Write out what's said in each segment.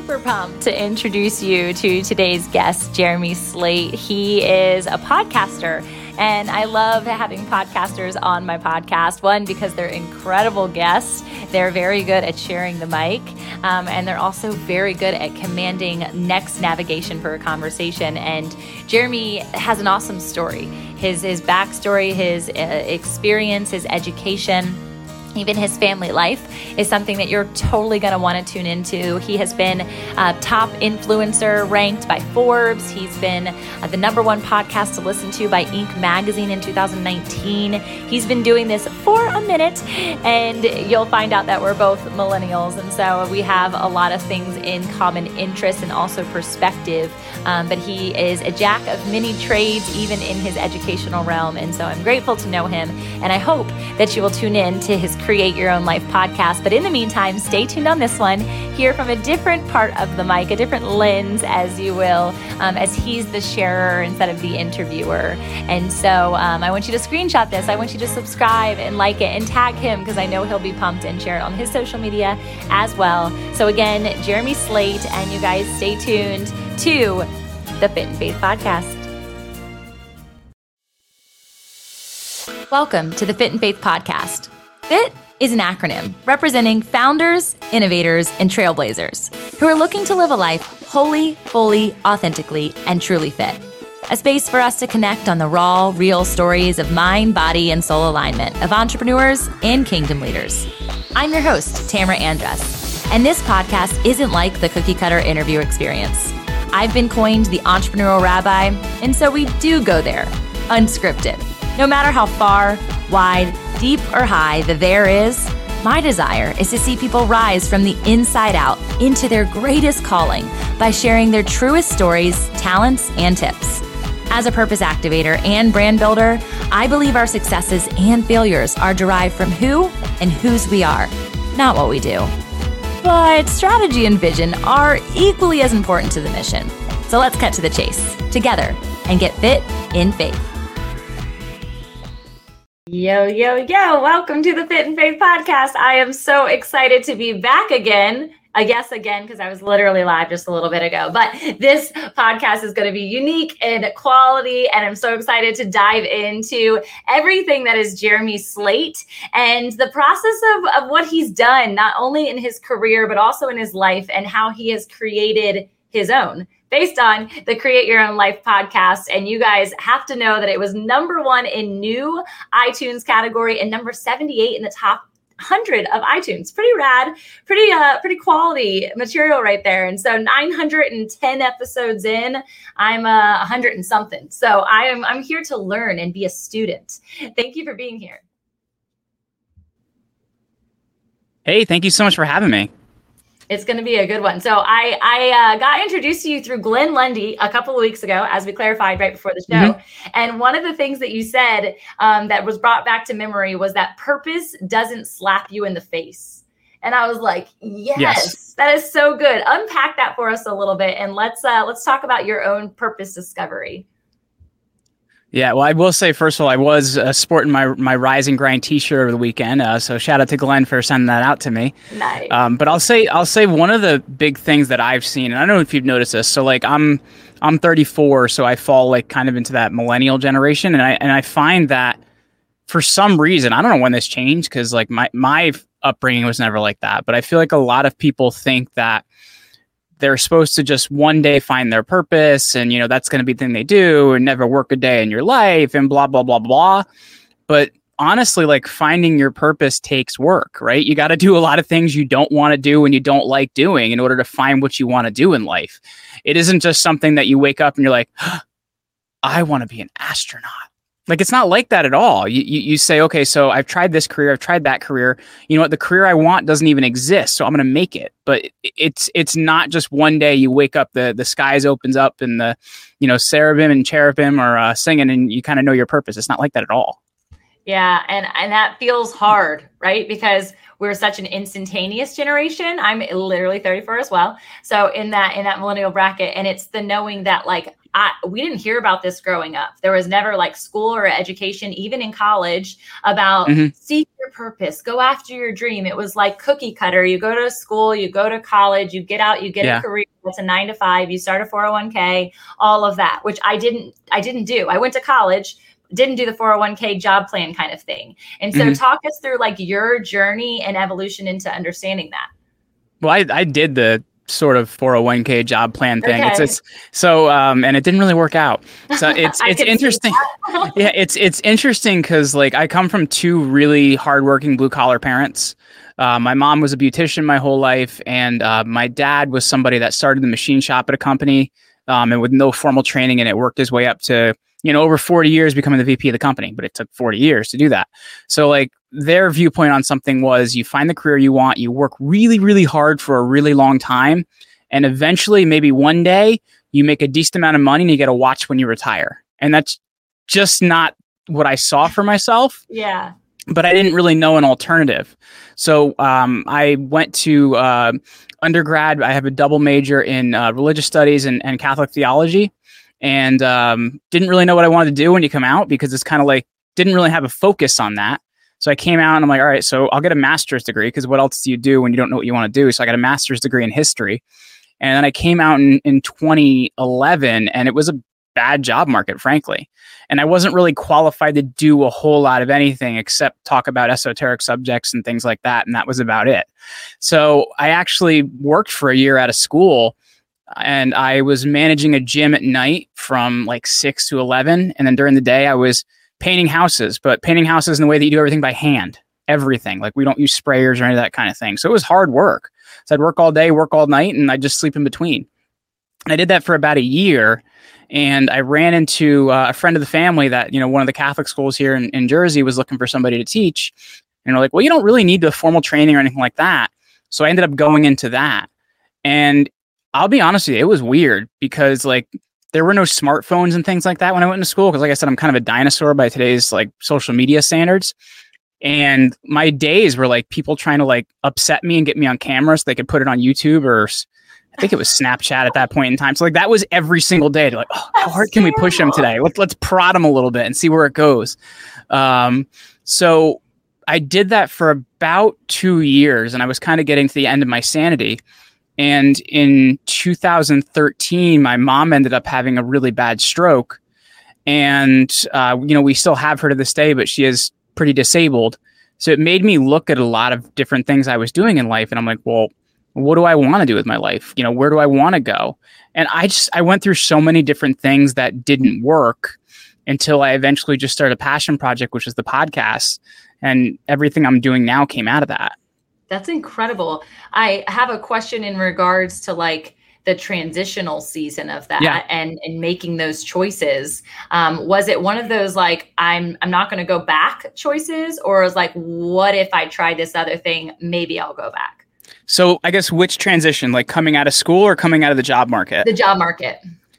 super pumped to introduce you to today's guest, Jeremy Slate. He is a podcaster, and I love having podcasters on my podcast. One, because they're incredible guests. They're very good at sharing the mic, and they're also very good at commanding next navigation for a conversation. And Jeremy has an awesome story. His backstory, his experience, his education, even his family life is something that you're totally going to want to tune into. He has been a top influencer ranked by Forbes. He's been the #1 podcast to listen to by Inc. magazine in 2019. He's been doing this for a minute, and you'll find out that we're both millennials. And so we have a lot of things in common interest and also perspective. But he is a jack of many trades, even in his educational realm. And so I'm grateful to know him. And I hope that you will tune in to his Create Your Own Life podcast. But in the meantime, stay tuned on this one. Hear from a different part of the mic, a different lens, as you will, as he's the sharer instead of the interviewer. And so I want you to screenshot this. I want you to subscribe and like it and tag him, because I know he'll be pumped, and share it on his social media as well. So again, Jeremy Slate, and you guys stay tuned to the Fit and Faith podcast. Welcome to the Fit and Faith podcast. FIT is an acronym representing founders, innovators, and trailblazers who are looking to live a life wholly, fully, authentically, and truly fit. A space for us to connect on the raw, real stories of mind, body, and soul alignment of entrepreneurs and kingdom leaders. I'm your host, Tamara Andress, and this podcast isn't like the cookie-cutter interview experience. I've been coined the entrepreneurial rabbi, and so we do go there, unscripted. No matter how far, wide, deep, or high the there is, my desire is to see people rise from the inside out into their greatest calling by sharing their truest stories, talents, and tips. As a purpose activator and brand builder, I believe our successes and failures are derived from who and whose we are, not what we do. But strategy and vision are equally as important to the mission. So let's cut to the chase together and get fit in faith. Yo, yo, yo. Welcome to the Fit and Faith podcast. I am so excited to be back again. I guess again, because I was literally live just a little bit ago. But this podcast is going to be unique in quality, and I'm so excited to dive into everything that is Jeremy Slate and the process of what he's done, not only in his career, but also in his life, and how he has created his own based on the Create Your Own Life podcast. And you guys have to know that it was #1 in new iTunes category and number 78 in the top 100 of iTunes. Pretty rad, pretty quality material right there. And so 910 episodes in, I'm 100 and something. So I'm here to learn and be a student. Thank you for being here. Hey, thank you so much for having me. It's going to be a good one. So I got introduced to you through Glenn Lundy a couple of weeks ago, as we clarified right before the show. Mm-hmm. And one of the things that you said that was brought back to memory was that purpose doesn't slap you in the face. And I was like, yes, that is so good. Unpack that for us a little bit, and let's talk about your own purpose discovery. Yeah, well, I will say, first of all, I was sporting my Rise and Grind T-shirt over the weekend. So shout out to Glenn for sending that out to me. Nice. But I'll say one of the big things that I've seen, and I don't know if you've noticed this. So like I'm 34, so I fall like kind of into that millennial generation, and I find that for some reason, I don't know when this changed, because like my upbringing was never like that. But I feel like a lot of people think that they're supposed to just one day find their purpose, and, that's going to be the thing they do, and never work a day in your life, and blah, blah, blah, blah. But honestly, like, finding your purpose takes work, right? You got to do a lot of things you don't want to do and you don't like doing in order to find what you want to do in life. It isn't just something that you wake up and you're like, I want to be an astronaut. Like, it's not like that at all. You say, okay, so I've tried this career, I've tried that career. You know what? The career I want doesn't even exist, so I'm going to make it. But it's not just one day you wake up, the skies opens up, and the seraphim and cherubim are singing, and you kind of know your purpose. It's not like that at all. Yeah, and that feels hard, right? Because we're such an instantaneous generation. I'm literally 34 as well. So in that millennial bracket, and it's the knowing that like we didn't hear about this growing up. There was never like school or education, even in college, about seek your purpose, go after your dream. It was like cookie cutter. You go to school, you go to college, you get out, you get a career. It's a 9 to 5. You start a 401k, all of that, which I didn't do. I went to college, didn't do the 401k job plan kind of thing. And so talk us through like your journey and evolution into understanding that. Well, I did the sort of 401k job plan thing. Okay. It's so, and it didn't really work out. So it's interesting. Yeah. It's interesting because like I come from two really hardworking blue collar parents. My mom was a beautician my whole life. And my dad was somebody that started the machine shop at a company and with no formal training, and it worked his way up to, over 40 years becoming the VP of the company, but it took 40 years to do that. So like their viewpoint on something was you find the career you want, you work really, really hard for a really long time. And eventually maybe one day you make a decent amount of money and you get a watch when you retire. And that's just not what I saw for myself. Yeah. But I didn't really know an alternative. So I went to undergrad. I have a double major in religious studies and Catholic theology. And didn't really know what I wanted to do when you come out, because it's kind of like didn't really have a focus on that. So I came out and I'm like, all right, so I'll get a master's degree, because what else do you do when you don't know what you want to do? So I got a master's degree in history. And then I came out in 2011, and it was a bad job market, frankly. And I wasn't really qualified to do a whole lot of anything except talk about esoteric subjects and things like that. And that was about it. So I actually worked for a year out of school, and I was managing a gym at night from like 6 to 11. And then during the day, I was painting houses, but painting houses in the way that you do everything by hand, everything. Like we don't use sprayers or any of that kind of thing. So it was hard work. So I'd work all day, work all night, and I'd just sleep in between. And I did that for about a year. And I ran into a friend of the family that, one of the Catholic schools here in Jersey was looking for somebody to teach. And we're like, well, you don't really need the formal training or anything like that. So I ended up going into that. And I'll be honest with you, it was weird because like there were no smartphones and things like that when I went into school. Because like I said, I'm kind of a dinosaur by today's like social media standards. And my days were like people trying to like upset me and get me on camera so they could put it on YouTube, or I think it was Snapchat at that point in time. So like that was every single day. They're like, oh, how hard can we push him today? Let's prod him a little bit and see where it goes. So I did that for about 2 years, and I was kind of getting to the end of my sanity. And in 2013, my mom ended up having a really bad stroke. And, we still have her to this day, but she is pretty disabled. So it made me look at a lot of different things I was doing in life. And I'm like, well, what do I want to do with my life? Where do I want to go? And I went through so many different things that didn't work until I eventually just started a passion project, which is the podcast. And everything I'm doing now came out of that. That's incredible. I have a question in regards to like the transitional season of that and making those choices. Was it one of those like, I'm not going to go back choices, or was like, what if I try this other thing? Maybe I'll go back. So I guess which transition, like coming out of school or coming out of the job market? The job market.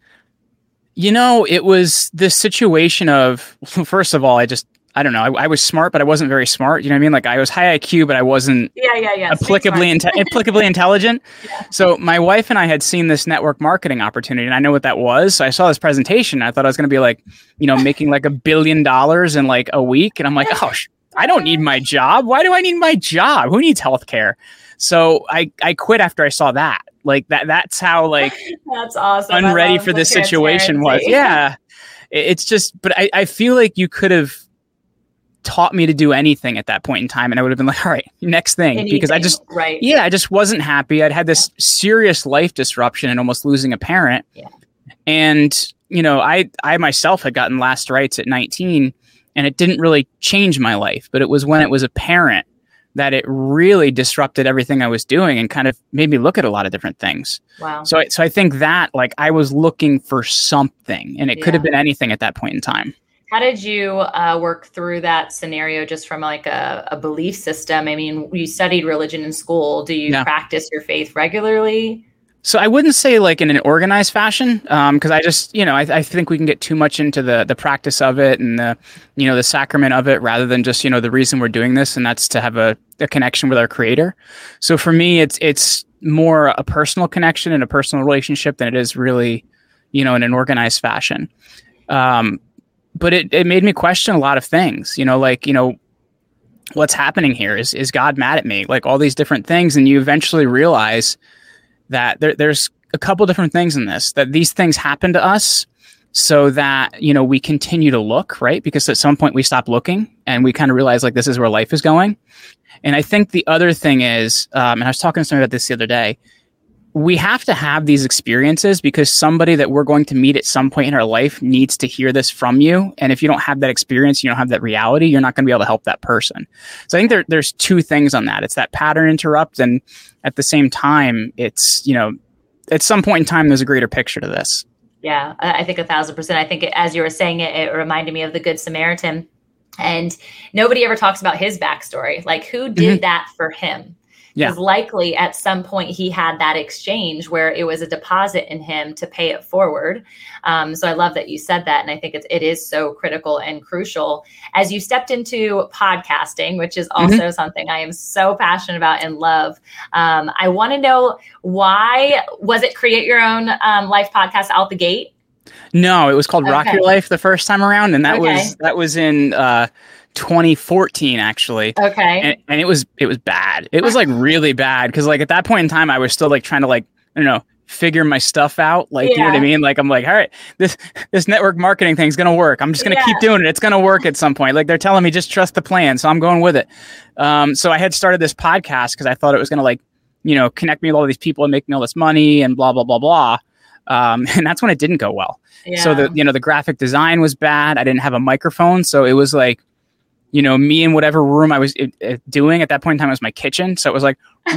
It was this situation of, first of all, I don't know. I was smart, but I wasn't very smart. You know what I mean? Like I was high IQ, but I wasn't applicably intelligent. Yeah. So my wife and I had seen this network marketing opportunity, and I know what that was. So I saw this presentation. I thought I was going to be like, making like $1 billion in like a week. And I'm like, oh, I don't need my job. Why do I need my job? Who needs healthcare? So I quit after I saw that. Like that's how like that's awesome. Unready for this situation was. Yeah. It's just, but I feel like you could have taught me to do anything at that point in time, and I would have been like, all right, next thing. Anything, because I just wasn't happy. I'd had this serious life disruption and almost losing a parent. Yeah. And, I myself had gotten last rites at 19, and it didn't really change my life, but it was when it was apparent that it really disrupted everything I was doing and kind of made me look at a lot of different things. Wow. So I think that like I was looking for something, and it could have been anything at that point in time. How did you work through that scenario just from like a belief system? I mean, you studied religion in school. Do you practice your faith regularly? So I wouldn't say like in an organized fashion, because I just, I think we can get too much into the practice of it and the sacrament of it rather than just, the reason we're doing this, and that's to have a connection with our creator. So for me, it's more a personal connection and a personal relationship than it is really, in an organized fashion. But it made me question a lot of things, what's happening here? Is God mad at me? Like all these different things. And you eventually realize that there's a couple different things in this, that these things happen to us so that, we continue to look, right? Because at some point we stop looking and we kind of realize like this is where life is going. And I think the other thing is, and I was talking to somebody about this the other day, we have to have these experiences because somebody that we're going to meet at some point in our life needs to hear this from you. And if you don't have that experience, you don't have that reality, you're not going to be able to help that person. So I think there's two things on that. It's that pattern interrupt. And at the same time, it's, at some point in time, there's a greater picture to this. Yeah, I think 1,000%. I think as you were saying it, it reminded me of the Good Samaritan. And nobody ever talks about his backstory. Like who did that for him? Because likely at some point he had that exchange where it was a deposit in him to pay it forward. So I love that you said that. And I think it is so critical and crucial as you stepped into podcasting, which is also something I am so passionate about and love. I want to know, why was it Create Your Own Life podcast out the gate? No, it was called Rock Your Life the first time around. And that was in 2014 actually. Okay. And it was bad. It was like really bad. Cause like at that point in time, I was still like trying to like, figure my stuff out. Like, you know what I mean? Like, I'm like, all right, this network marketing thing's going to work. I'm just going to keep doing it. It's going to work at some point. Like they're telling me just trust the plan. So I'm going with it. So I had started this podcast cause I thought it was going to like, connect me with all these people and make me all this money and blah, blah, blah, blah. And that's when it didn't go well. Yeah. So the graphic design was bad. I didn't have a microphone. So it was like, me in whatever room I was doing at that point in time, it was my kitchen. So it was like,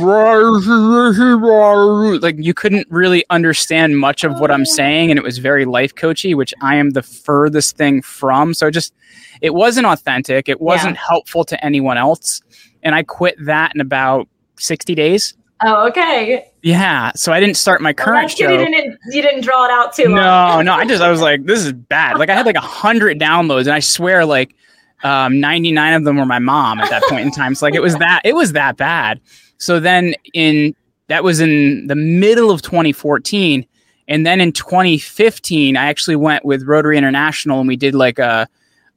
like you couldn't really understand much of what I'm saying. And it was very life coachy, which I am the furthest thing from. So it wasn't authentic. It wasn't helpful to anyone else. And I quit that in about 60 days. Oh, okay. Yeah. So I didn't start my current show. You didn't draw it out too long. No. I was like, this is bad. Like I had like 100 downloads and I swear like, 99 of them were my mom at that point in time. So like it was that bad. So then that was in the middle of 2014. And then in 2015, I actually went with Rotary International and we did like a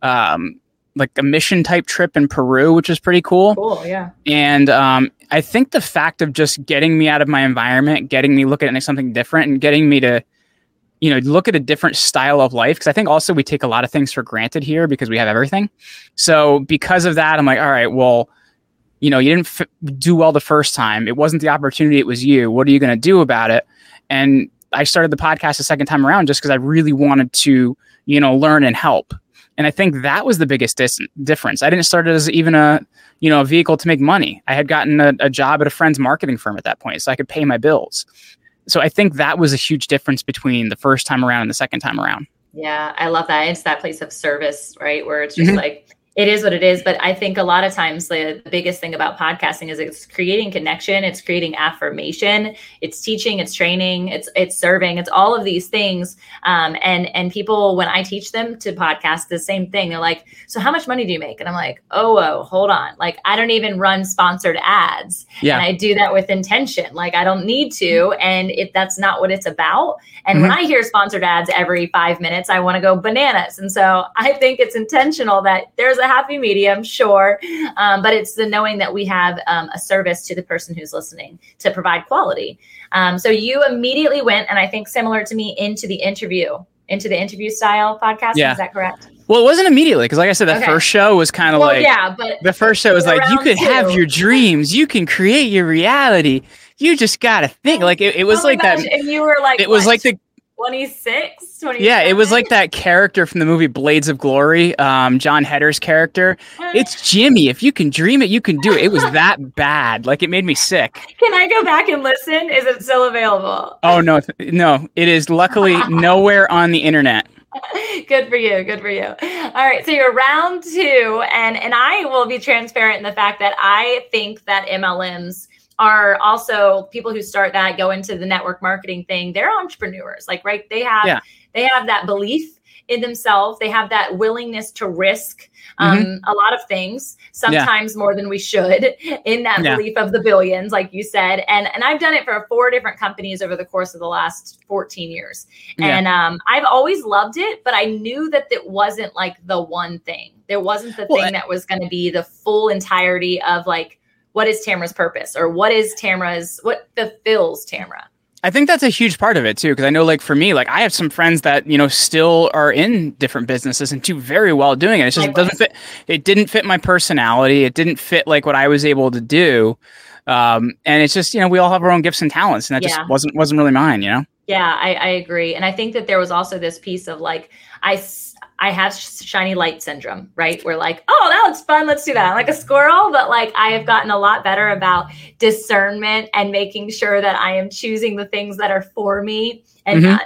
mission type trip in Peru, which was pretty cool. Cool. Yeah. And, I think the fact of just getting me out of my environment, getting me looking at something different and getting me to, look at a different style of life. Cause I think also we take a lot of things for granted here because we have everything. So because of that, I'm like, all right, well, you didn't do well the first time. It wasn't the opportunity. It was you. What are you going to do about it? And I started the podcast the second time around just because I really wanted to, learn and help. And I think that was the biggest difference. I didn't start it as even a vehicle to make money. I had gotten a job at a friend's marketing firm at that point, so I could pay my bills. So I think that was a huge difference between the first time around and the second time around. Yeah, I love that. It's that place of service, right? Where it's just like, it is what it is. But I think a lot of times the biggest thing about podcasting is it's creating connection. It's creating affirmation. It's teaching, it's training, it's serving, it's all of these things. And people, when I teach them to podcast, the same thing, they're like, so how much money do you make? And I'm like, oh, hold on. Like, I don't even run sponsored ads. Yeah. And I do that with intention. Like, I don't need to. And that's not what it's about. And when I hear sponsored ads every 5 minutes, I want to go bananas. And so I think it's intentional that there's a happy medium, sure. But it's the knowing that we have a service to the person who's listening to provide quality. So you immediately went, and I think similar to me, into the interview style podcast. Yeah. Is that correct? Well, it wasn't immediately because, like I said, the first show was kind of but the first show was like, you could have your dreams, you can create your reality. You just got to think. Like it was like that. And you were like, it was like the 26, 27? Yeah, it was like that character from the movie Blades of Glory, John Hedder's character. It's Jimmy. If you can dream it, you can do it. It was that bad. Like, it made me sick. Can I go back and listen? Is it still available? Oh, no. It is luckily nowhere on the internet. Good for you. All right. So you're round 2, and I will be transparent in the fact that I think that MLMs are also people who start that, go into the network marketing thing. They're entrepreneurs, like, right. They have that belief in themselves. They have that willingness to risk a lot of things, sometimes more than we should, in that belief of the billions, like you said. And I've done it for 4 different companies over the course of the last 14 years. And I've always loved it, but I knew that it wasn't like the one thing. There wasn't the thing that was going to be the full entirety of like, what is Tamara's purpose, or what fulfills Tamara? I think that's a huge part of it too, because I know, like, for me, like, I have some friends that, you know, still are in different businesses and do very well doing it. It's just, it doesn't fit. It didn't fit my personality. It didn't fit like what I was able to do. And it's just, you know, we all have our own gifts and talents, and that just wasn't really mine, you know? Yeah, I agree. And I think that there was also this piece of like, I have shiny light syndrome, right? We're like, oh, that looks fun. Let's do that. I'm like a squirrel, but like I have gotten a lot better about discernment and making sure that I am choosing the things that are for me and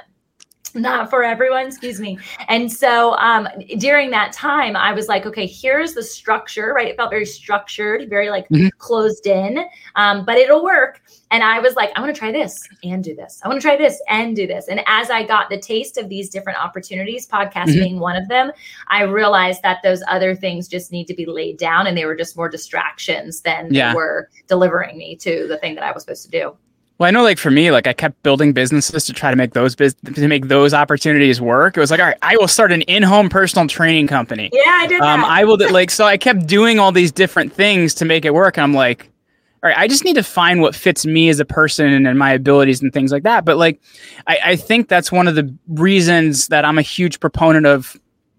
not for everyone, excuse me. And so during that time, I was like, okay, here's the structure, right? It felt very structured, very like closed in, but it'll work. And I was like, I want to try this and do this. I want to try this and do this. And as I got the taste of these different opportunities, podcast being one of them, I realized that those other things just need to be laid down, and they were just more distractions than they were delivering me to the thing that I was supposed to do. Well, I know, like, for me, like, I kept building businesses to try to make those opportunities work. It was like, all right, I will start an in-home personal training company. Yeah, I did that. I will, like, so I kept doing all these different things to make it work. And I'm like, all right, I just need to find what fits me as a person and my abilities and things like that. But like, I think that's one of the reasons that I'm a huge proponent of.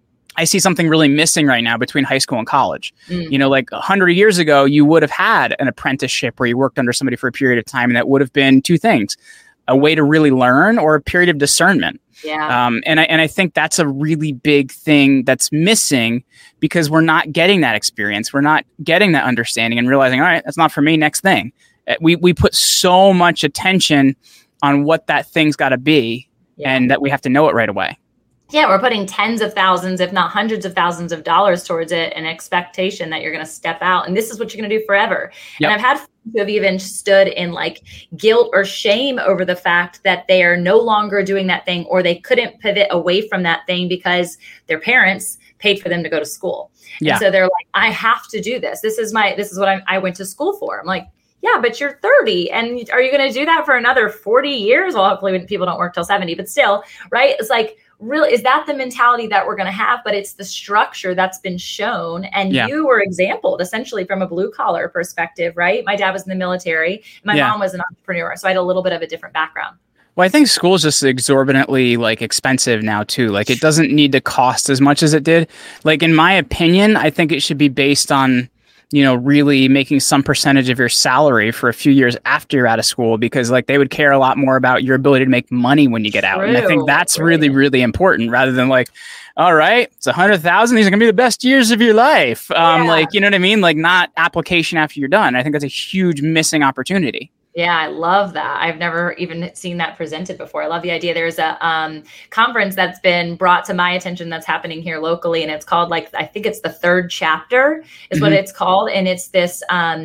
I see something really missing right now between high school and college. You know, like 100 years ago, you would have had an apprenticeship where you worked under somebody for a period of time, and that would have been 2 things: a way to really learn, or a period of discernment. Yeah. And I think that's a really big thing that's missing, because we're not getting that experience. We're not getting that understanding and realizing, all right, that's not for me. Next thing. We put so much attention on what that thing's got to be, and that we have to know it right away. Yeah, we're putting tens of thousands, if not hundreds of thousands of dollars towards it, an expectation that you're going to step out and this is what you're going to do forever. Yep. And I've had friends who have even stood in like guilt or shame over the fact that they are no longer doing that thing, or they couldn't pivot away from that thing because their parents paid for them to go to school. And so they're like, I have to do this. This is what I went to school for. I'm like, yeah, but you're 30, and are you going to do that for another 40 years? Well, hopefully people don't work till 70, but still, right? It's like, really, is that the mentality that we're going to have? But it's the structure that's been shown. And you were exampled essentially from a blue collar perspective, right? My dad was in the military. My mom was an entrepreneur. So I had a little bit of a different background. Well, I think school is just exorbitantly like expensive now too. Like, it doesn't need to cost as much as it did. Like, in my opinion, I think it should be based on, you know, really making some percentage of your salary for a few years after you're out of school, because like they would care a lot more about your ability to make money when you get out. And I think that's really, really important, rather than like, all right, it's 100,000. These are gonna be the best years of your life. Like, you know what I mean? Like, not application after you're done. I think that's a huge missing opportunity. Yeah, I love that. I've never even seen that presented before. I love the idea. There's a conference that's been brought to my attention that's happening here locally, and it's called, like, I think it's the Third Chapter is what it's called. And it's this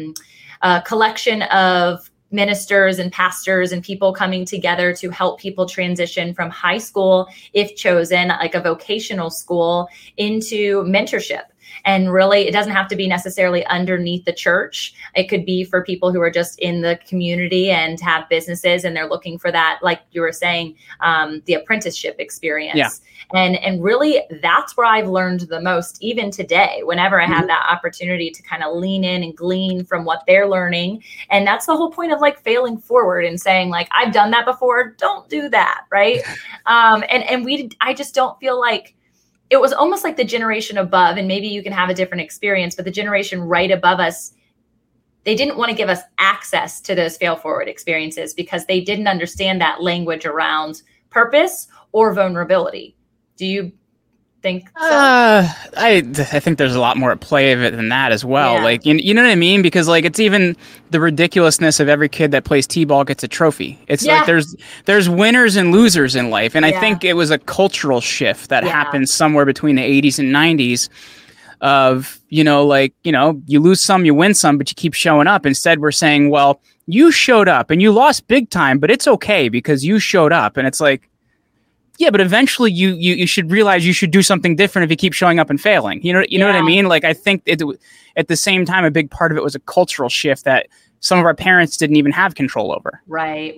collection of ministers and pastors and people coming together to help people transition from high school, if chosen, like a vocational school, into mentorship. And really, it doesn't have to be necessarily underneath the church. It could be for people who are just in the community and have businesses, and they're looking for that, like you were saying, the apprenticeship experience. Yeah. And really, that's where I've learned the most, even today, whenever I have that opportunity to kind of lean in and glean from what they're learning. And that's the whole point of like failing forward and saying, like, I've done that before. Don't do that. Right. I just don't feel like, it was almost like the generation above, and maybe you can have a different experience, but the generation right above us, they didn't want to give us access to those fail forward experiences because they didn't understand that language around purpose or vulnerability. Do you think so? I think there's a lot more at play of it than that as well. Yeah. Like, you know what I mean? Because like, it's even the ridiculousness of every kid that plays t-ball gets a trophy. It's like there's winners and losers in life. And I think it was a cultural shift that happened somewhere between the 80s and 90s of, you know, like, you know, you lose some, you win some, but you keep showing up. Instead, we're saying, well, you showed up and you lost big time, but it's okay because you showed up. And it's like, yeah, but eventually you should realize you should do something different if you keep showing up and failing. You know what I mean? Like, I think at the same time, a big part of it was a cultural shift that some of our parents didn't even have control over. Right.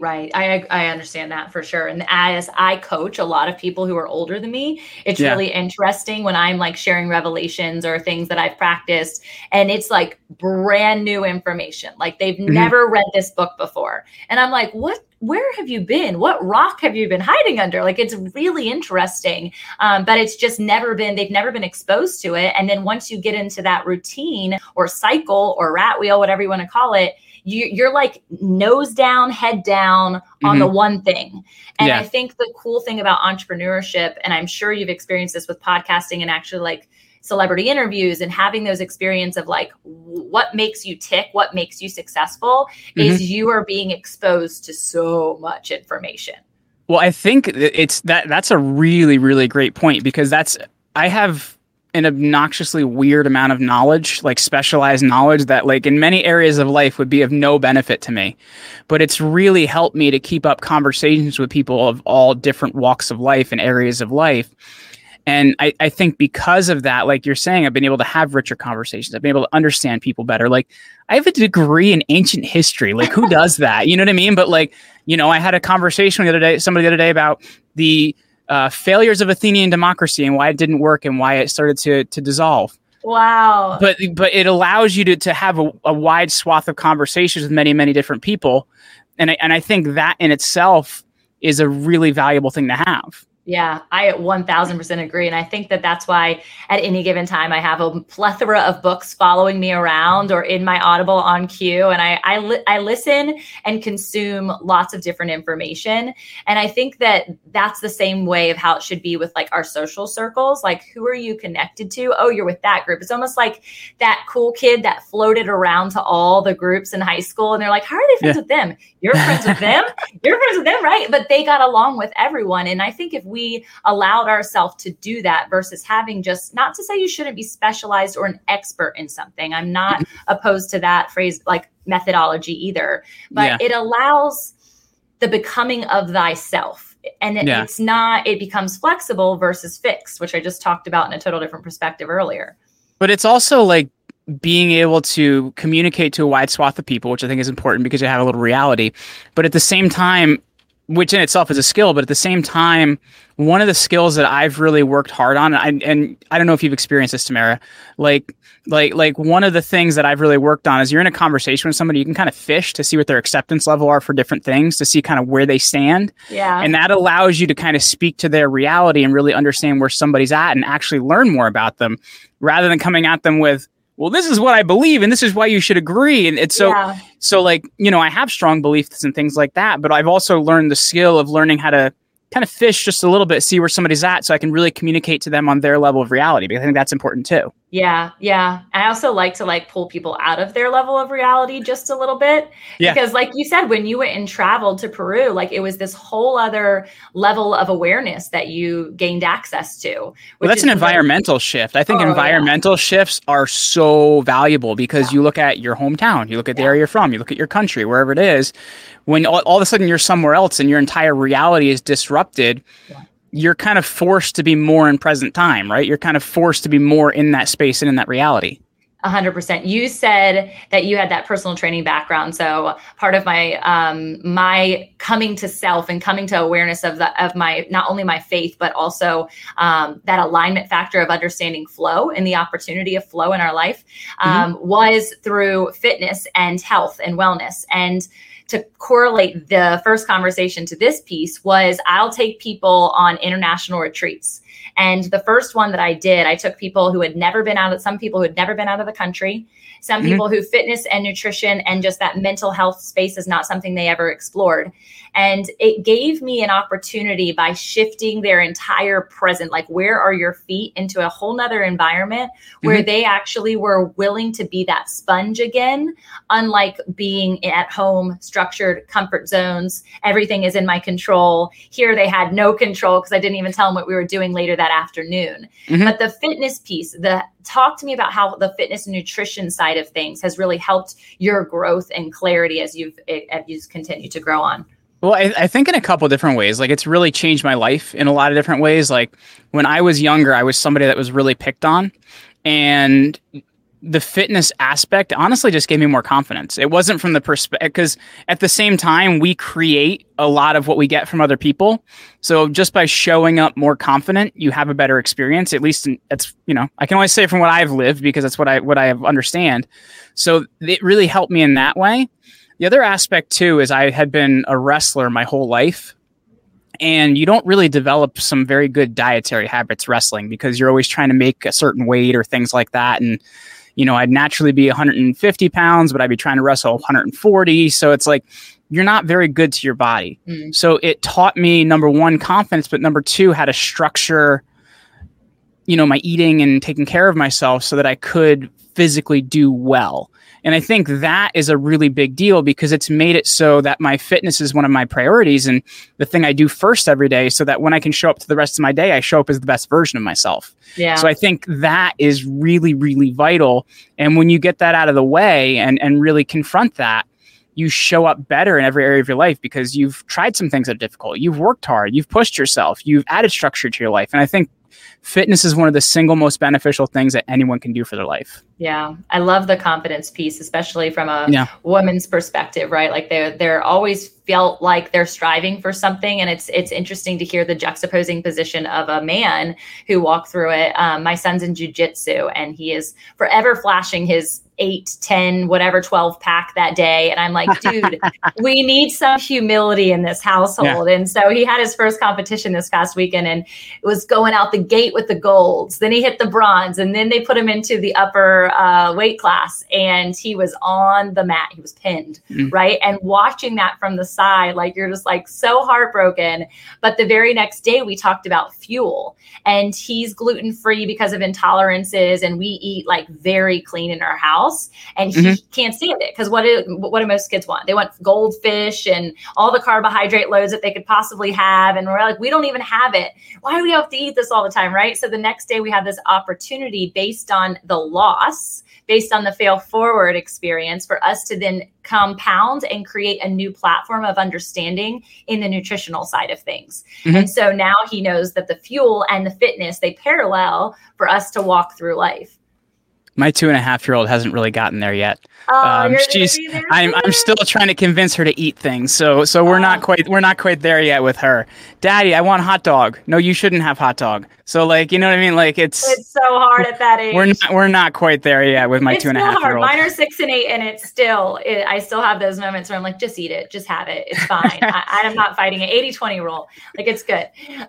I understand that for sure. And as I coach a lot of people who are older than me, it's really interesting when I'm like sharing revelations or things that I've practiced, and it's like brand new information. Like they've never read this book before. And I'm like, where have you been? What rock have you been hiding under? Like, it's really interesting. But it's just they've never been exposed to it. And then once you get into that routine or cycle or rat wheel, whatever you want to call it, you're like nose down, head down on the one thing. And I think the cool thing about entrepreneurship, and I'm sure you've experienced this with podcasting and actually like celebrity interviews and having those experience of like what makes you tick, what makes you successful, is you are being exposed to so much information. Well, I think that's a really, really great point, because I have an obnoxiously weird amount of knowledge, like specialized knowledge that like in many areas of life would be of no benefit to me. But it's really helped me to keep up conversations with people of all different walks of life and areas of life. And I think because of that, like you're saying, I've been able to have richer conversations. I've been able to understand people better. Like, I have a degree in ancient history. Like, who does that? You know what I mean? But like, I had a conversation somebody the other day about the failures of Athenian democracy and why it didn't work and why it started to dissolve. Wow. But it allows you to have a wide swath of conversations with many, many different people. And I think that in itself is a really valuable thing to have. Yeah, I 1000% agree. And I think that's why at any given time, I have a plethora of books following me around or in my Audible on cue. And I listen and consume lots of different information. And I think that's the same way of how it should be with like our social circles. Like, who are you connected to? Oh, you're with that group. It's almost like that cool kid that floated around to all the groups in high school. And they're like, how are they friends with them? You're friends with them. You're friends with them, right? But they got along with everyone. And I think if we allowed ourselves to do that versus having just, not to say you shouldn't be specialized or an expert in something. I'm not opposed to that phrase, like methodology either, but it allows the becoming of thyself. And it becomes flexible versus fixed, which I just talked about in a total different perspective earlier. But it's also like being able to communicate to a wide swath of people, which I think is important because you have a little reality. But at the same time, which in itself is a skill, but at the same time, one of the skills that I've really worked hard on, and I don't know if you've experienced this, Tamara, like one of the things that I've really worked on is you're in a conversation with somebody, you can kind of fish to see what their acceptance level are for different things, to see kind of where they stand. Yeah. And that allows you to kind of speak to their reality and really understand where somebody's at and actually learn more about them, rather than coming at them with, well, this is what I believe and this is why you should agree. And it's so like, I have strong beliefs and things like that, but I've also learned the skill of learning how to kind of fish just a little bit, see where somebody's at, so I can really communicate to them on their level of reality, because I think that's important too. Yeah. I also like to pull people out of their level of reality just a little bit. Yeah. Because like you said, when you went and traveled to Peru, like it was this whole other level of awareness that you gained access to. Well, that's an environmental shift. I think environmental shifts are so valuable because you look at your hometown, you look at the area you're from, you look at your country, wherever it is. When all of a sudden you're somewhere else and your entire reality is disrupted, you're kind of forced to be more in present time, right? You're kind of forced to be more in that space and in that reality. 100%. You said that you had that personal training background. So part of my my coming to self and coming to awareness of my, not only my faith, but also that alignment factor of understanding flow and the opportunity of flow in our life was through fitness and health and wellness. And to correlate the first conversation to this piece was, I'll take people on international retreats. And the first one that I did, I took people who had never been some people who had never been out of the country, some people who fitness and nutrition and just that mental health space is not something they ever explored. And it gave me an opportunity by shifting their entire present, like where are your feet, into a whole nother environment where they actually were willing to be that sponge again, unlike being at home, structured comfort zones. Everything is in my control. Here they had no control because I didn't even tell them what we were doing later that afternoon. But the fitness piece, talk to me about how the fitness and nutrition side of things has really helped your growth and clarity as you've continued to grow on. Well, I think in a couple different ways. Like, it's really changed my life in a lot of different ways. Like, when I was younger, I was somebody that was really picked on, and the fitness aspect honestly just gave me more confidence. It wasn't from the perspective, because at the same time, we create a lot of what we get from other people. So just by showing up more confident, you have a better experience. At least that's, I can only say from what I've lived, because that's what I have understand. So it really helped me in that way. The other aspect too is I had been a wrestler my whole life, and you don't really develop some very good dietary habits wrestling, because you're always trying to make a certain weight or things like that. And I'd naturally be 150 pounds, but I'd be trying to wrestle 140. So it's like, you're not very good to your body. So it taught me, number one, confidence, but number two, how to structure, my eating and taking care of myself so that I could physically do well. And I think that is a really big deal, because it's made it so that my fitness is one of my priorities and the thing I do first every day, so that when I can show up to the rest of my day, I show up as the best version of myself. Yeah. So I think that is really, really vital. And when you get that out of the way and really confront that, you show up better in every area of your life, because you've tried some things that are difficult. You've worked hard. You've pushed yourself. You've added structure to your life. And I think fitness is one of the single most beneficial things that anyone can do for their life. Yeah. I love the confidence piece, especially from a woman's perspective, right? Like they're always felt like they're striving for something. And it's interesting to hear the juxtaposing position of a man who walked through it. My son's in jiu-jitsu, and he is forever flashing his 8, 10, whatever, 12 pack that day. And I'm like, dude, we need some humility in this household. Yeah. And so he had his first competition this past weekend, and it was going out the gate with the golds. Then he hit the bronze, and then they put him into the upper weight class, and he was on the mat. He was pinned, right? And watching that from the side, like, you're just like so heartbroken. But the very next day we talked about fuel, and he's gluten-free because of intolerances, and we eat like very clean in our house, and he can't stand it, because what do most kids want? They want goldfish and all the carbohydrate loads that they could possibly have. And we're like, we don't even have it. Why do we have to eat this all the time, right? So the next day we have this opportunity, based on the loss, based on the fail forward experience, for us to then compound and create a new platform of understanding in the nutritional side of things. And so now he knows that the fuel and the fitness, they parallel for us to walk through life. My 2.5-year-old hasn't really gotten there yet. I'm still trying to convince her to eat things. So we're not quite there yet with her. Daddy, I want hot dog. No, you shouldn't have hot dog. So, like, you know what I mean? Like, it's so hard at that age. We're not quite there yet with my 2.5-year-old. Mine are 6 and 8, and I still have those moments where I'm like, just eat it, just have it, it's fine. I'm not fighting it. 80-20 rule, like, it's good.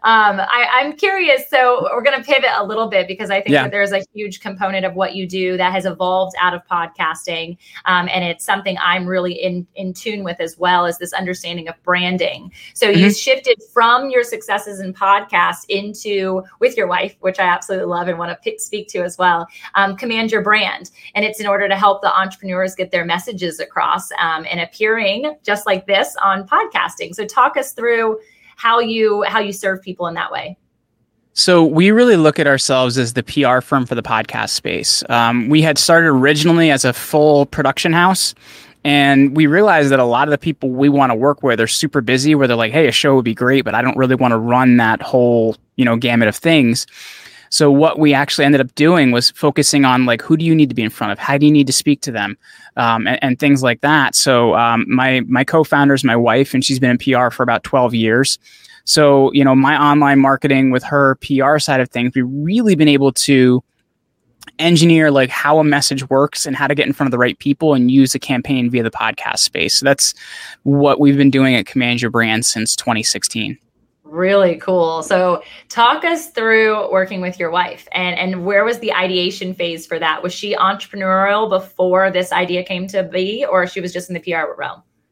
I'm curious. So we're gonna pivot a little bit, because I think that there's a huge component of what you do that has evolved out of podcasting, and it's something I'm really in tune with, as well as this understanding of branding. So you shifted from your successes in podcasts into, with your wife, which I absolutely love and want to speak to as well, Command Your Brand. And it's in order to help the entrepreneurs get their messages across, and appearing just like this on podcasting. So talk us through how you serve people in that way. So we really look at ourselves as the PR firm for the podcast space. We had started originally as a full production house, and we realized that a lot of the people we want to work with are super busy, where they're like, hey, a show would be great, but I don't really want to run that whole, gamut of things. So what we actually ended up doing was focusing on, like, who do you need to be in front of? How do you need to speak to them? And things like that. So my co-founder is my wife, and she's been in PR for about 12 years. So, my online marketing with her PR side of things, we've really been able to engineer, like, how a message works and how to get in front of the right people and use a campaign via the podcast space. So that's what we've been doing at Command Your Brand since 2016. Really cool. So talk us through working with your wife, and where was the ideation phase for that? Was she entrepreneurial before this idea came to be, or she was just in the PR realm?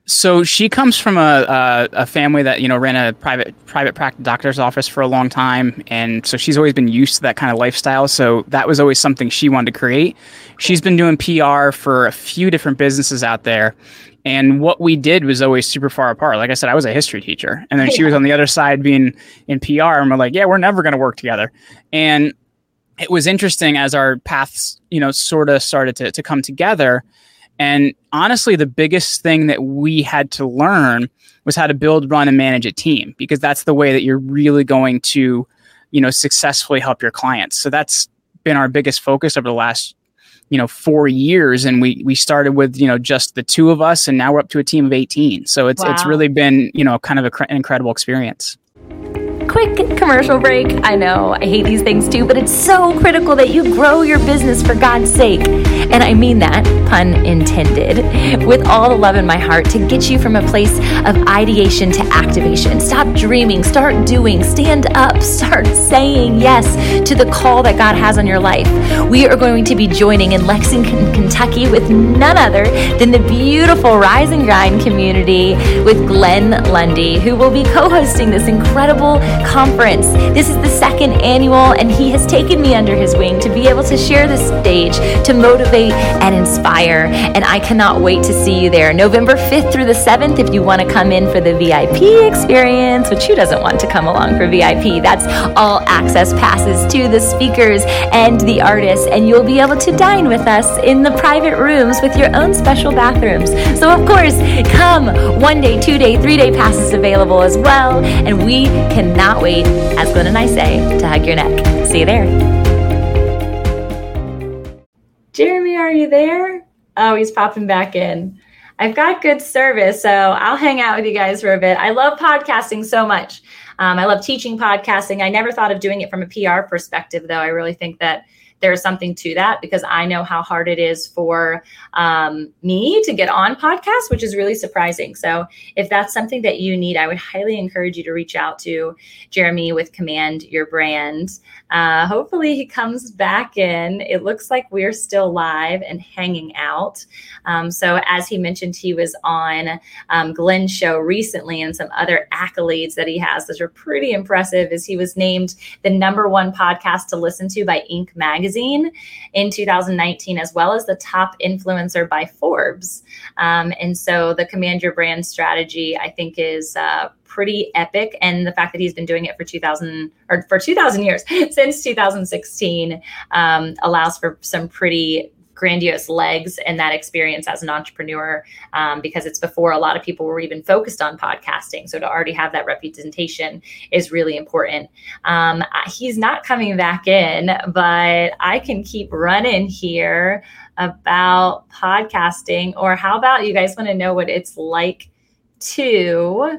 So she comes from a family that, ran a private practice doctor's office for a long time. And so she's always been used to that kind of lifestyle. So that was always something she wanted to create. She's been doing PR for a few different businesses out there. And what we did was always super far apart. Like I said, I was a history teacher. And then she was on the other side being in PR. And we're like, yeah, we're never going to work together. And it was interesting as our paths, sort of started to come together. And honestly, the biggest thing that we had to learn was how to build, run, and manage a team, because that's the way that you're really going to, successfully help your clients. So that's been our biggest focus over the last, 4 years. And we started with, just the two of us, and now we're up to a team of 18. So it's really been, kind of an incredible experience. Quick commercial break. I know, I hate these things too, but it's so critical that you grow your business for God's sake. And I mean that, pun intended, with all the love in my heart to get you from a place of ideation to activation. Stop dreaming, start doing, stand up, start saying yes to the call that God has on your life. We are going to be joining in Lexington, Kentucky with none other than the beautiful Rise and Grind community with Glenn Lundy, who will be co-hosting this incredible conference. This is the second annual, and he has taken me under his wing to be able to share the stage, to motivate and inspire. And I cannot wait to see you there. November 5th through the 7th, if you want to come in for the VIP experience, which who doesn't want to come along for VIP? That's all access passes to the speakers and the artists, and you'll be able to dine with us in the private rooms with your own special bathrooms. So of course, come. 1 day, 2 day, 3 day passes available as well, and we cannot wait, as Glenn and I say, to hug your neck. See you there. Jeremy, are you there? Oh, he's popping back in. I've got good service, so I'll hang out with you guys for a bit. I love podcasting so much. I love teaching podcasting. I never thought of doing it from a PR perspective, though. I really think that there's something to that, because I know how hard it is for me to get on podcasts, which is really surprising. So if that's something that you need, I would highly encourage you to reach out to Jeremy with Command Your Brand. Hopefully he comes back in. It looks like we're still live and hanging out. So as he mentioned, he was on Glenn's show recently, and some other accolades that he has that are pretty impressive is he was named the #1 podcast to listen to by Inc. magazine in 2019, as well as the top influencer by Forbes. And so the Command Your Brand strategy, I think, is pretty epic. And the fact that he's been doing it for 2,000 years, since 2016, allows for some pretty grandiose legs in that experience as an entrepreneur, because it's before a lot of people were even focused on podcasting. So to already have that representation is really important. He's not coming back in, but I can keep running here about podcasting. Or how about you guys want to know what it's like to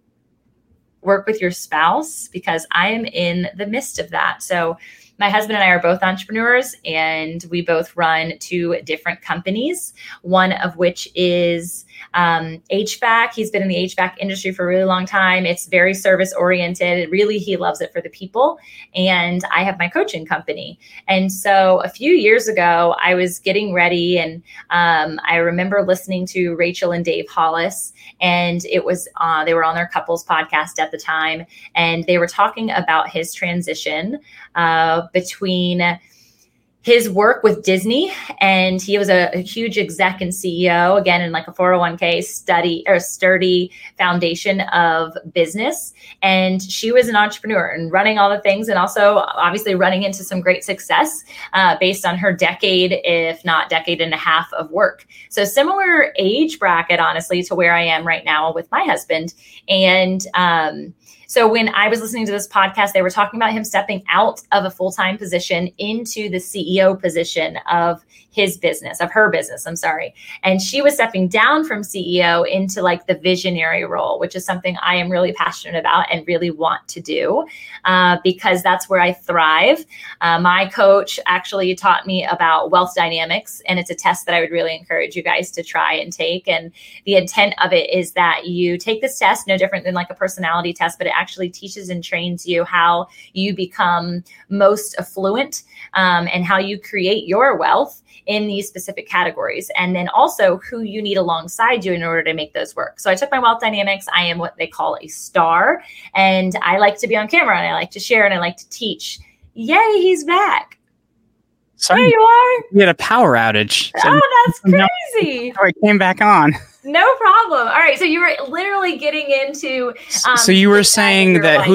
work with your spouse? Because I am in the midst of that. So my husband and I are both entrepreneurs, and we both run 2 different companies, one of which is HVAC. He's been in the HVAC industry for a really long time. It's very service oriented. Really, he loves it for the people. And I have my coaching company. And so a few years ago, I was getting ready, and I remember listening to Rachel and Dave Hollis, and it was they were on their couples podcast at the time, and they were talking about his transition between his work with Disney, and he was a huge exec and CEO, again, in like a 401k sturdy foundation of business. And she was an entrepreneur and running all the things, and also obviously running into some great success based on her decade, if not decade and a half of work. So similar age bracket, honestly, to where I am right now with my husband. And so when I was listening to this podcast, they were talking about him stepping out of a full-time position into the CEO position of his business, of her business, I'm sorry. And she was stepping down from CEO into like the visionary role, which is something I am really passionate about and really want to do because that's where I thrive. My coach actually taught me about wealth dynamics, and it's a test that I would really encourage you guys to try and take. And the intent of it is that you take this test, no different than like a personality test, but it actually teaches and trains you how you become most affluent and how you create your wealth in these specific categories. And then also who you need alongside you in order to make those work. So I took my wealth dynamics. I am what they call a star. And I like to be on camera and I like to share and I like to teach. Yay, he's back. Sorry, there you are. We had a power outage. Oh, that's crazy. I came back on. No problem. All right. So you were literally getting into. So you were saying that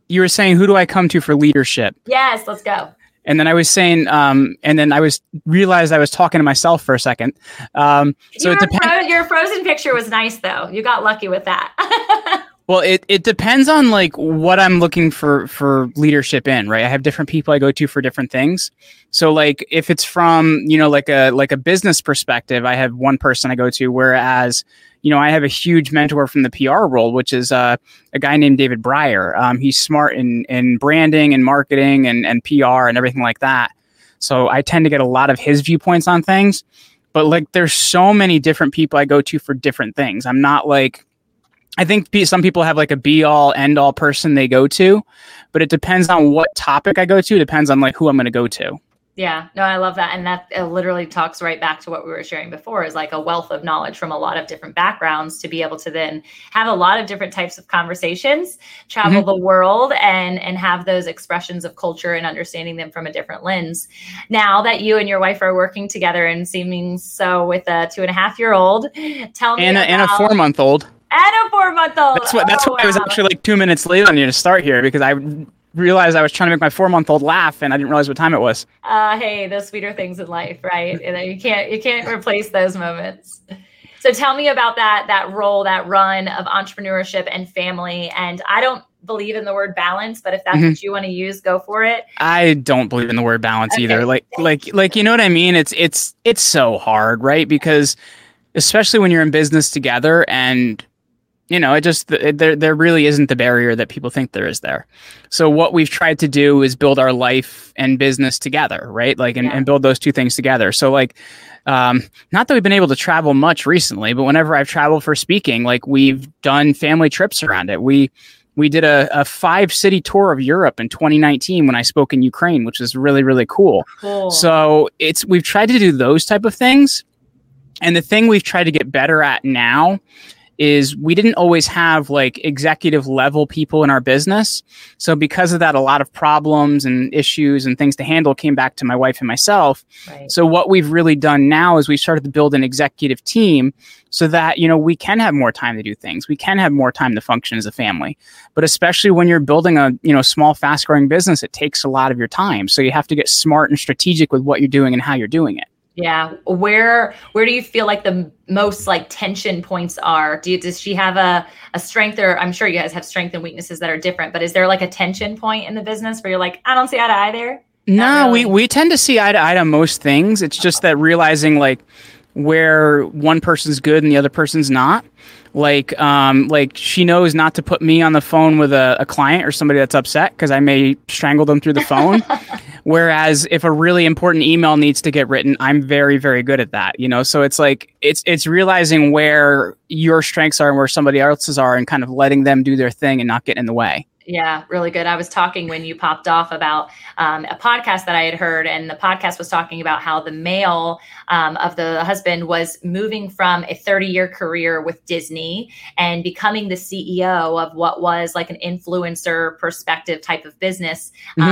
who do I come to for leadership? Yes, let's go. And then I was saying, and then I realized I was talking to myself for a second. So it depends. Your frozen picture was nice, though. You got lucky with that. Well, it depends on like what I'm looking for leadership in, right? I have different people I go to for different things. So like if it's from, like a business perspective, I have one person I go to, whereas, I have a huge mentor from the PR world, which is a guy named David Breyer. He's smart in branding and marketing and PR and everything like that. So I tend to get a lot of his viewpoints on things, but like there's so many different people I go to for different things. I'm not like, I think some people have like a be all end all person they go to, but it depends on what topic I go to. It depends on like who I'm going to go to. Yeah, no, I love that. And that literally talks right back to what we were sharing before, is like a wealth of knowledge from a lot of different backgrounds to be able to then have a lot of different types of conversations, travel the world and have those expressions of culture and understanding them from a different lens. Now that you and your wife are working together and seeming so with a 2.5-year-old, tell me and a 4-month-old. And a 4-month-old. That's why I was actually like 2 minutes late on you to start here, because I realized I was trying to make my 4-month-old laugh and I didn't realize what time it was. Hey, the sweeter things in life, right? You can't replace those moments. So tell me about that role, that run of entrepreneurship and family. And I don't believe in the word balance, but if that's what you want to use, go for it. I don't believe in the word balance either. Like you know what I mean? It's so hard, right? Because especially when you're in business together and there really isn't the barrier that people think there is there. So what we've tried to do is build our life and business together, right? Like, and build those two things together. So like, not that we've been able to travel much recently, but whenever I've traveled for speaking, like we've done family trips around it. We did a 5-city tour of Europe in 2019 when I spoke in Ukraine, which was really, really cool. So we've tried to do those type of things. And the thing we've tried to get better at now is we didn't always have like executive level people in our business. So because of that, a lot of problems and issues and things to handle came back to my wife and myself. Right. So what we've really done now is we started to build an executive team so that, we can have more time to do things. We can have more time to function as a family. But especially when you're building a, small, fast growing business, it takes a lot of your time. So you have to get smart and strategic with what you're doing and how you're doing it. Yeah. Where do you feel like the most like tension points are? Does she have a strength, or I'm sure you guys have strengths and weaknesses that are different, but is there like a tension point in the business where you're like, I don't see eye to eye there? No, really. we tend to see eye to eye on most things. It's just that realizing like where one person's good and the other person's not. Like she knows not to put me on the phone with a client or somebody that's upset because I may strangle them through the phone. Whereas if a really important email needs to get written, I'm very, very good at that. So it's like, it's realizing where your strengths are and where somebody else's are and kind of letting them do their thing and not getting in the way. Yeah, really good. I was talking when you popped off about a podcast that I had heard, and the podcast was talking about how the male of the husband was moving from a 30-year career with Disney and becoming the CEO of what was like an influencer perspective type of business.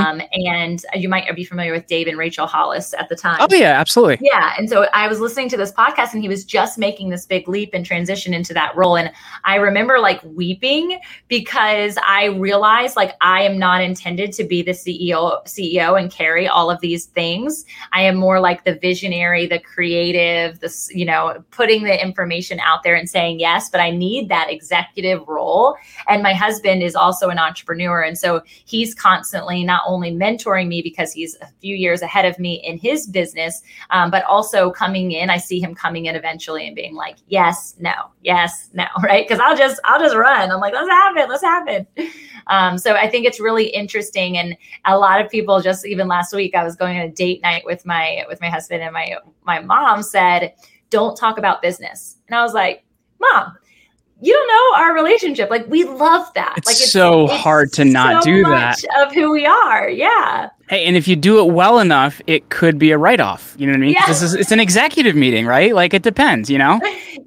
And you might be familiar with Dave and Rachel Hollis at the time. Oh, yeah, absolutely. Yeah. And so I was listening to this podcast and he was just making this big leap and transition into that role. And I remember like weeping because I realized like I am not intended to be the CEO and carry all of these things. I am more like the visionary, the creative, putting the information out there and saying yes, but I need that executive role. And my husband is also an entrepreneur. And so he's constantly not only mentoring me because he's a few years ahead of me in his business, but also coming in. I see him coming in eventually and being like, yes, no, right? Because I'll just run. I'm like, let's happen. So I think it's really interesting. And a lot of people, just even last week, I was going on a date night with my husband, and my mom said, don't talk about business. And I was like, Mom, you don't know our relationship. Like, we love that. It's so hard to not do that. Of who we are. Yeah. Hey, and if you do it well enough, it could be a write-off. You know what I mean? Yeah. It's an executive meeting, right? Like, it depends, you know?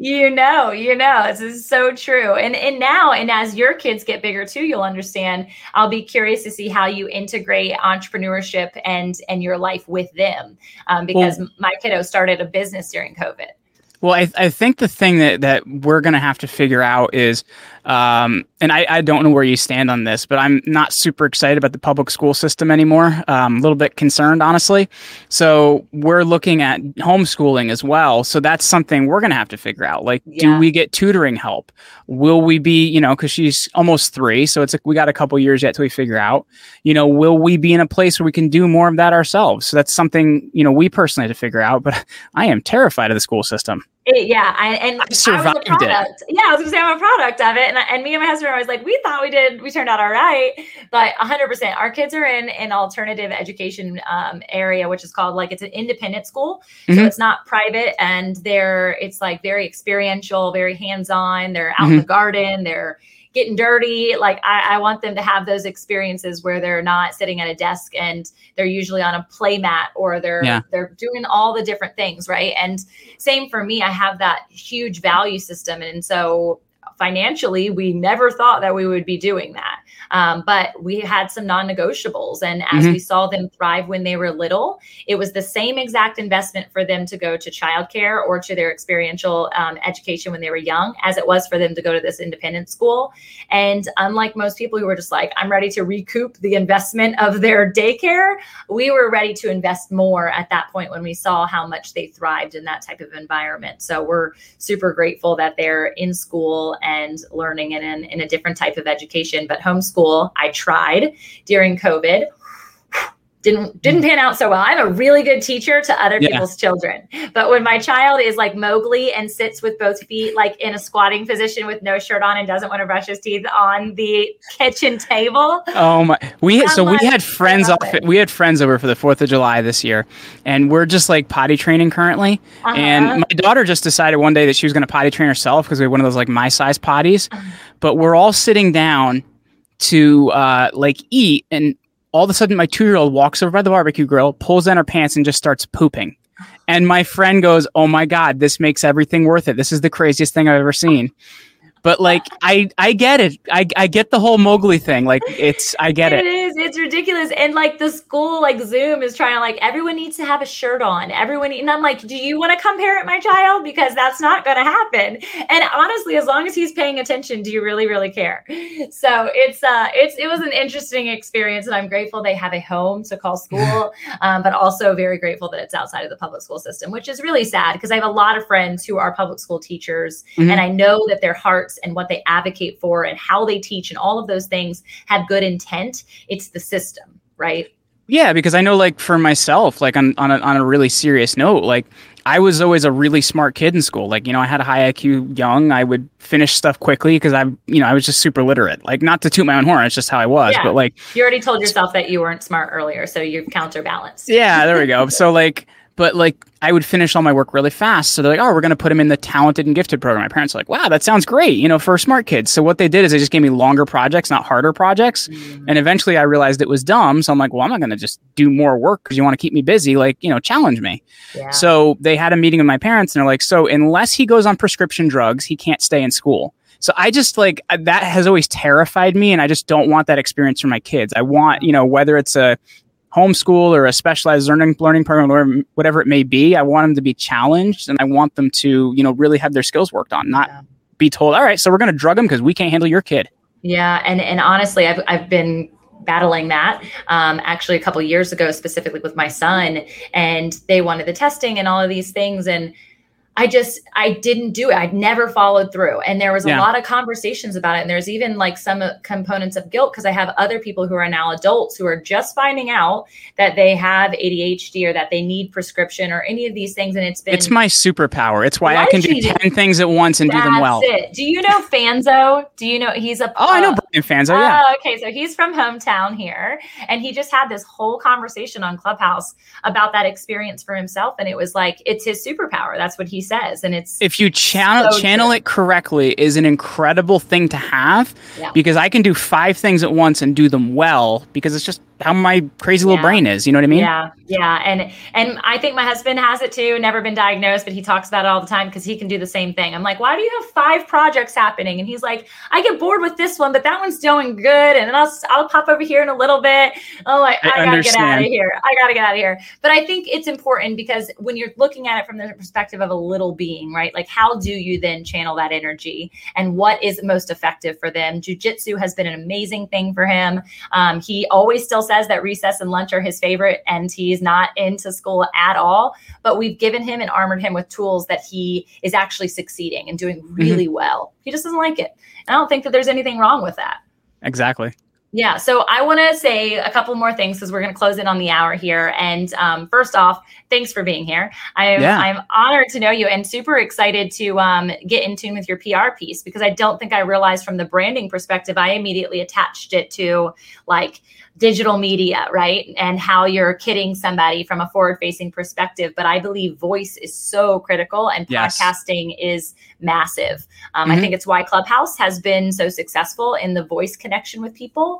This is so true. And now, and as your kids get bigger too, you'll understand. I'll be curious to see how you integrate entrepreneurship and your life with them. Because my kiddo started a business during COVID. Well, I think the thing that we're going to have to figure out is, and I don't know where you stand on this, but I'm not super excited about the public school system anymore. A little bit concerned, honestly. So we're looking at homeschooling as well. So that's something we're going to have to figure out. Like, do we get tutoring help? Will we be, because she's almost 3. So it's like we got a couple years yet till we figure out, will we be in a place where we can do more of that ourselves? So that's something, we personally have to figure out. But I am terrified of the school system. I survived it. Yeah, I was gonna say I'm a product of it, and me and my husband are always like, we thought we turned out all right, but 100%. Our kids are in an alternative education area, which is called it's an independent school, so it's not private, and it's like very experiential, very hands-on. They're out in the garden, they're getting dirty. Like I want them to have those experiences where they're not sitting at a desk and they're usually on a play mat or they're doing all the different things. Right. And same for me, I have that huge value system. And so financially, we never thought that we would be doing that. But we had some non-negotiables. And as we saw them thrive when they were little, it was the same exact investment for them to go to childcare or to their experiential education when they were young as it was for them to go to this independent school. And unlike most people who were just like, I'm ready to recoup the investment of their daycare, we were ready to invest more at that point when we saw how much they thrived in that type of environment. So we're super grateful that they're in school and learning in a different type of education. But homeschool, I tried during COVID. Didn't pan out so well. I'm a really good teacher to other people's children. But when my child is like Mowgli and sits with both feet like in a squatting position with no shirt on and doesn't want to brush his teeth on the kitchen table. Oh my. We had friends over for the 4th of July this year, and we're just like potty training currently. And my daughter just decided one day that she was going to potty train herself because we had one of those like my size potties. But we're all sitting down to eat, and all of a sudden, my 2-year-old walks over by the barbecue grill, pulls down her pants, and just starts pooping. And my friend goes, "Oh my God, this makes everything worth it. This is the craziest thing I've ever seen." But I get it. I get the whole Mowgli thing. I get it. It is. It's ridiculous. And the school, Zoom is trying to everyone needs to have a shirt on. And I'm like, do you want to come parent my child? Because that's not going to happen. And honestly, as long as he's paying attention, do you really, really care? So it was an interesting experience, and I'm grateful they have a home to call school, but also very grateful that it's outside of the public school system, which is really sad because I have a lot of friends who are public school teachers, and I know that their hearts and what they advocate for and how they teach and all of those things have good intent. It's the system, right? Yeah, because I know for myself, on a really serious note, I was always a really smart kid in school. I had a high IQ young. I would finish stuff quickly because I was just super literate. Not to toot my own horn, it's just how I was. Yeah. But you already told yourself that you weren't smart earlier, so you counterbalance. Yeah, there we go. So but I would finish all my work really fast. So they're like, "Oh, we're going to put him in the talented and gifted program." My parents are like, "Wow, that sounds great, for smart kids." So what they did is they just gave me longer projects, not harder projects. And eventually I realized it was dumb. So I'm like, well, I'm not going to just do more work because you want to keep me busy, challenge me. Yeah. So they had a meeting with my parents and they're like, so unless he goes on prescription drugs, he can't stay in school. So I just that has always terrified me. And I just don't want that experience for my kids. I want, whether it's a homeschool or a specialized learning program or whatever it may be, I want them to be challenged and I want them to, really have their skills worked on, not be told, all right, so we're going to drug them because we can't handle your kid. Yeah. And honestly, I've been battling that actually a couple of years ago, specifically with my son, and they wanted the testing and all of these things. And I didn't do it. I'd never followed through. And there was a lot of conversations about it. And there's even some components of guilt because I have other people who are now adults who are just finding out that they have ADHD or that they need prescription or any of these things. And it's my superpower. It's why I can do 10 things at once and do them well. That's it. Do you know Fanzo? Do you know he's a... I know Brian Fanzo, yeah. Okay, so he's from hometown here. And he just had this whole conversation on Clubhouse about that experience for himself. And it was it's his superpower. That's what he says. And it's, if you channel it correctly, is an incredible thing to have, because I can do 5 things at once and do them well, because it's just how my crazy little brain is. You know what I mean? Yeah. Yeah. And I think my husband has it too, never been diagnosed, but he talks about it all the time because he can do the same thing. I'm like, why do you have 5 projects happening? And he's like, I get bored with this one, but that one's doing good. And then I'll pop over here in a little bit. Oh, I gotta get out of here. I gotta get out of here. But I think it's important because when you're looking at it from the perspective of a little being, right? Like, how do you then channel that energy and what is most effective for them? Jiu-jitsu has been an amazing thing for him. He always still says that recess and lunch are his favorite, and he's not into school at all. But we've given him and armored him with tools that he is actually succeeding and doing really well. He just doesn't like it. And I don't think that there's anything wrong with that. Exactly. Yeah. So I want to say a couple more things because we're going to close in on the hour here. And first off, thanks for being here. I'm honored to know you and super excited to get in tune with your PR piece, because I don't think I realized from the branding perspective, I immediately attached it to like digital media, right? And how you're kidding somebody from a forward-facing perspective. But I believe voice is so critical, and podcasting is massive. I think it's why Clubhouse has been so successful in the voice connection with people.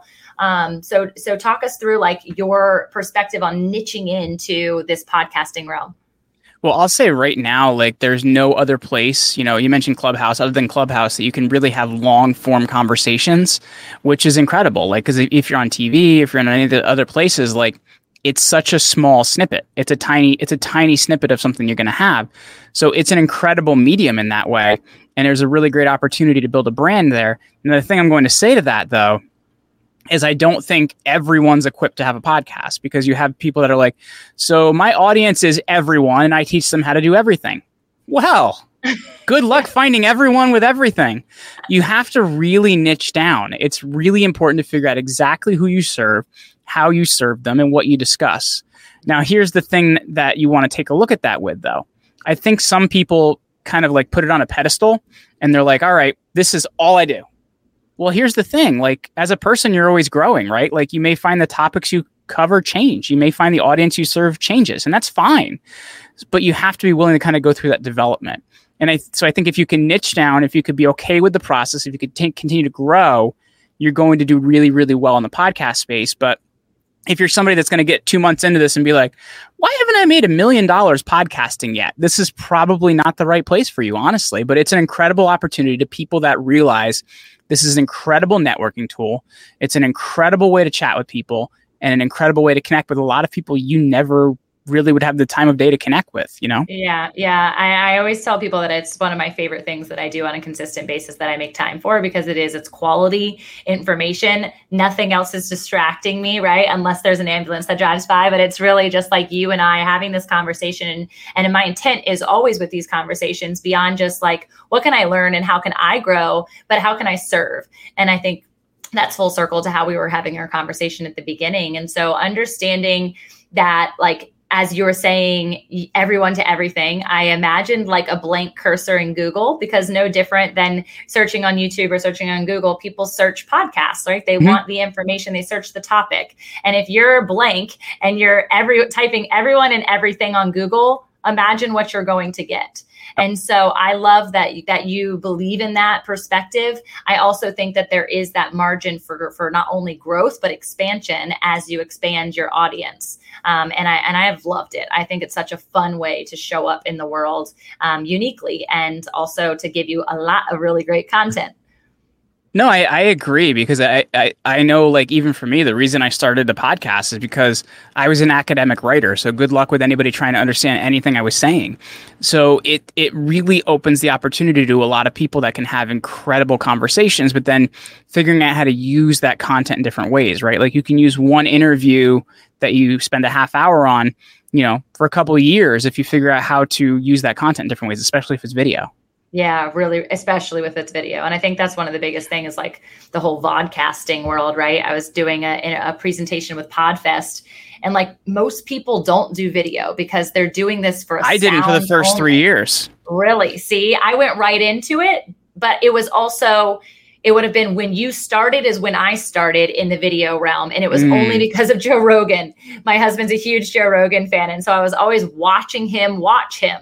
So talk us through like your perspective on niching into this podcasting realm. Well, I'll say right now, like there's no other place, you know, you mentioned Clubhouse, other than Clubhouse, that you can really have long form conversations, which is incredible. Like, because if you're on TV, if you're in any of the other places, like it's such a small snippet. It's a tiny snippet of something you're going to have. So it's an incredible medium in that way. And there's a really great opportunity to build a brand there. And the thing I'm going to say to that, though, is I don't think everyone's equipped to have a podcast, because you have people that are like, so my audience is everyone and I teach them how to do everything. Well, good luck finding everyone with everything. You have to really niche down. It's really important to figure out exactly who you serve, how you serve them, and what you discuss. Now, here's the thing that you want to take a look at that with, though. I think some people kind of like put it on a pedestal and they're like, all right, this is all I do. Well, here's the thing, like as a person, you're always growing, right? Like you may find the topics you cover change. You may find the audience you serve changes, and that's fine. But you have to be willing to kind of go through that development. And so I think if you can niche down, if you could be okay with the process, if you could continue to grow, you're going to do really, really well in the podcast space. But if you're somebody that's going to get 2 months into this and be like, why haven't I made $1 million podcasting yet? This is probably not the right place for you, honestly. But it's an incredible opportunity to people that realize this is an incredible networking tool. It's an incredible way to chat with people and an incredible way to connect with a lot of people you never really would have the time of day to connect with, you know? Yeah. I always tell people that it's one of my favorite things that I do on a consistent basis that I make time for, because it's quality information. Nothing else is distracting me, right? Unless there's an ambulance that drives by, but it's really just like you and I having this conversation. And my intent is always with these conversations beyond just like, what can I learn and how can I grow, but how can I serve? And I think that's full circle to how we were having our conversation at the beginning. And so understanding that, like, as you were saying, everyone to everything, I imagined like a blank cursor in Google, because no different than searching on YouTube or searching on Google, people search podcasts, right? They want the information, they search the topic. And if you're blank and you're typing everyone and everything on Google, imagine what you're going to get. And so I love that you believe in that perspective. I also think that there is that margin for not only growth, but expansion as you expand your audience. And I have loved it. I think it's such a fun way to show up in the world uniquely, and also to give you a lot of really great content. No, I agree, because I know, like, even for me, the reason I started the podcast is because I was an academic writer. So good luck with anybody trying to understand anything I was saying. So it really opens the opportunity to a lot of people that can have incredible conversations, but then figuring out how to use that content in different ways, right? Like you can use one interview that you spend a half hour on, you know, for a couple of years if you figure out how to use that content in different ways, especially if it's video. Yeah, really, especially with its video. And I think that's one of the biggest things is like the whole vodcasting world, right? I was doing a presentation with Podfest, and like most people don't do video because they're doing this for I didn't for the first only. 3 years. Really? See, I went right into it, but it was also, it would have been when you started is when I started in the video realm. And it was only because of Joe Rogan. My husband's a huge Joe Rogan fan. And so I was always watching him watch him.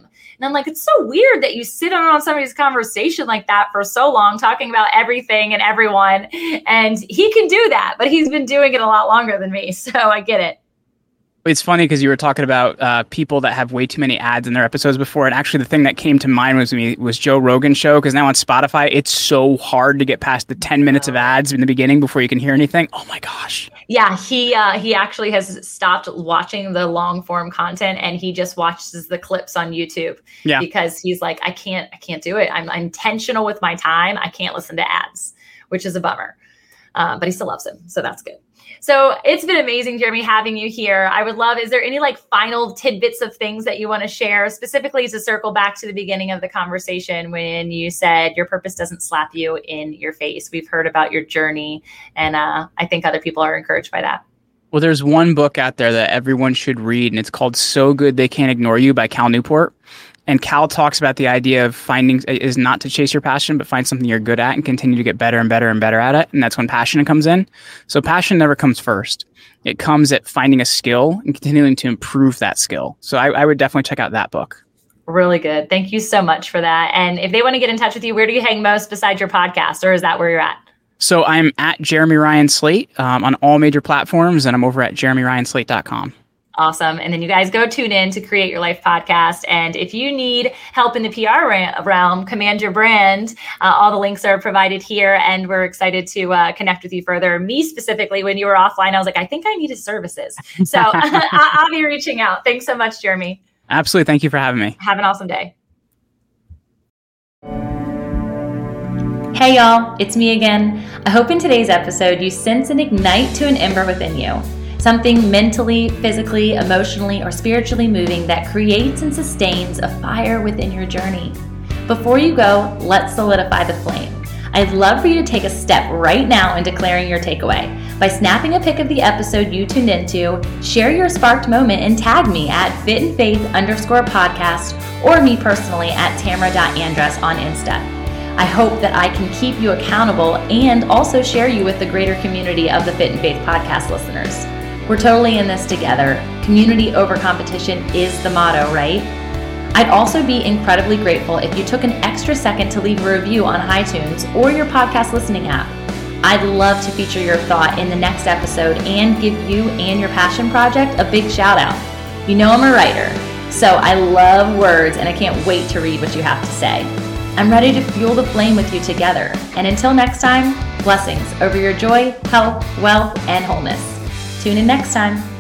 And I'm like, it's so weird that you sit on somebody's conversation like that for so long, talking about everything and everyone. And he can do that, but he's been doing it a lot longer than me. So I get it. It's funny because you were talking about people that have way too many ads in their episodes before. And actually the thing that came to mind was Joe Rogan's show. Because now on Spotify, it's so hard to get past the 10 minutes of ads in the beginning before you can hear anything. Oh my gosh. Yeah, he actually has stopped watching the long form content and he just watches the clips on YouTube. Yeah. Because he's like, I can't do it. I'm intentional with my time. I can't listen to ads, which is a bummer. But he still loves him. So that's good. So it's been amazing, Jeremy, having you here. I would love, is there any like final tidbits of things that you want to share, specifically to circle back to the beginning of the conversation when you said your purpose doesn't slap you in your face? We've heard about your journey, and I think other people are encouraged by that. Well, there's one book out there that everyone should read, and it's called So Good They Can't Ignore You by Cal Newport. And Cal talks about the idea of finding is not to chase your passion, but find something you're good at and continue to get better and better and better at it. And that's when passion comes in. So passion never comes first. It comes at finding a skill and continuing to improve that skill. So I would definitely check out that book. Really good. Thank you so much for that. And if they want to get in touch with you, where do you hang most besides your podcast, or is that where you're at? So I'm at Jeremy Ryan Slate on all major platforms, and I'm over at jeremyryanslate.com. Awesome. And then you guys go tune in to Create Your Life podcast. And if you need help in the PR realm, Command Your Brand, all the links are provided here. And we're excited to connect with you further. Me specifically, when you were offline, I was like, I think I need his services. So I'll be reaching out. Thanks so much, Jeremy. Absolutely. Thank you for having me. Have an awesome day. Hey, y'all. It's me again. I hope in today's episode, you sense an ignite to an ember within you. Something mentally, physically, emotionally, or spiritually moving that creates and sustains a fire within your journey. Before you go, let's solidify the flame. I'd love for you to take a step right now in declaring your takeaway. By snapping a pic of the episode you tuned into, share your sparked moment and tag me at fitandfaith_podcast or me personally at tamara.andress on Insta. I hope that I can keep you accountable and also share you with the greater community of the Fit and Faith podcast listeners. We're totally in this together. Community over competition is the motto, right? I'd also be incredibly grateful if you took an extra second to leave a review on iTunes or your podcast listening app. I'd love to feature your thought in the next episode and give you and your passion project a big shout out. You know I'm a writer, so I love words and I can't wait to read what you have to say. I'm ready to fuel the flame with you together. And until next time, blessings over your joy, health, wealth, and wholeness. Tune in next time.